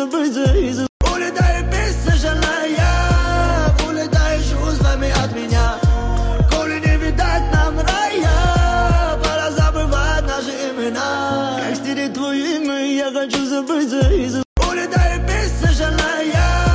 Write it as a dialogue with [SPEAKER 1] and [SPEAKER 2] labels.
[SPEAKER 1] забыться из-за... Улетай бессожалая, улетай чувствами от меня. Коли не видать нам рая, пора забывать наши имена. Как стереть твое имя, я хочу забыться из-за... Улетай бессожалая.